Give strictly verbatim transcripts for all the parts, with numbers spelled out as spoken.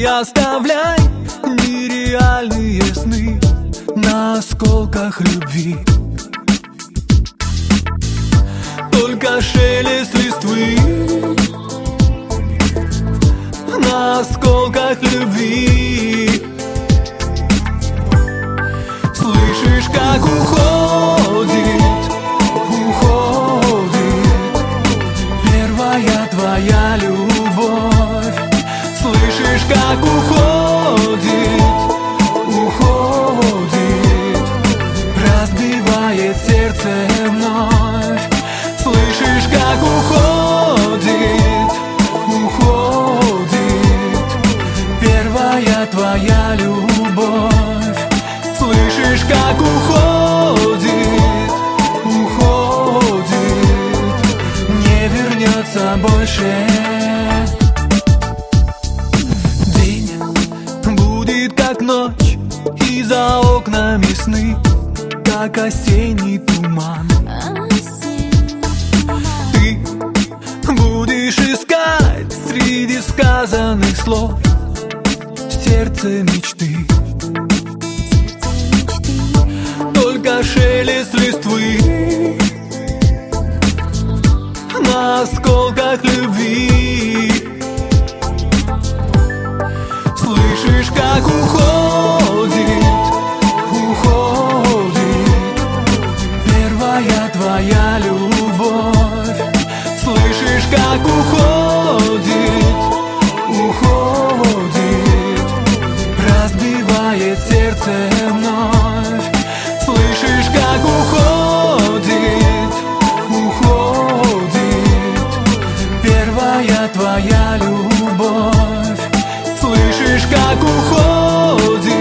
Не оставляй нереальные сны на осколках любви. Только шелест листвы на осколках любви. Слышишь, как уходит, уходит первая твоя любовь. Слышишь, как уходит, уходит, разбивает сердце вновь. Слышишь, как уходит, уходит первая твоя любовь. Слышишь, как уходит, уходит, не вернется больше. День будет как ночь, и за окнами сны, как осенний туман. Ты будешь искать среди сказанных слов сердце мечты. Только шелест листвы на осколках любви. Слышишь, как уходит, уходит первая твоя любовь. Слышишь, как уходит, уходит, разбивает сердце вновь. Слышишь, как уходит, уходит первая твоя любовь. Слышишь, как уходит,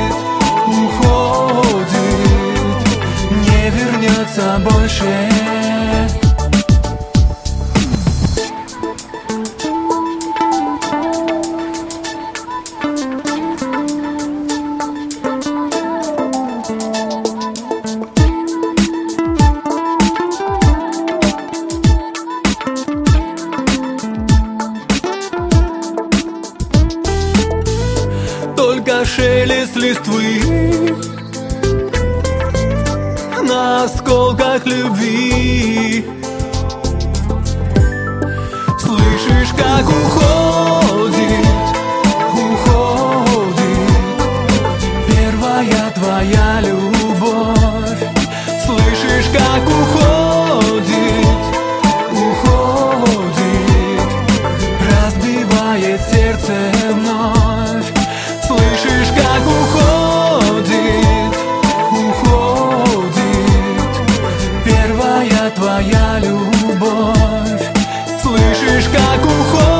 уходит, не вернется больше. Только шелест листвы на осколках любви. Слышишь, как уходит, уходит первая твоя любовь. Слышишь, как уходит, уходит, разбивает сердце вновь. Слышишь, как уходит, уходит первая твоя любовь. Слышишь, как уходит.